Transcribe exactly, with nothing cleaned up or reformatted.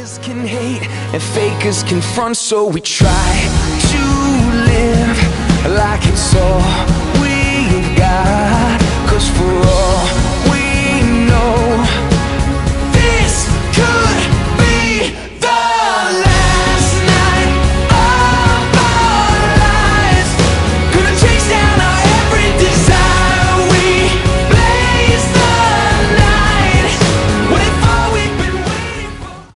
Haters can hate and fakers can front, so we try to live like it's all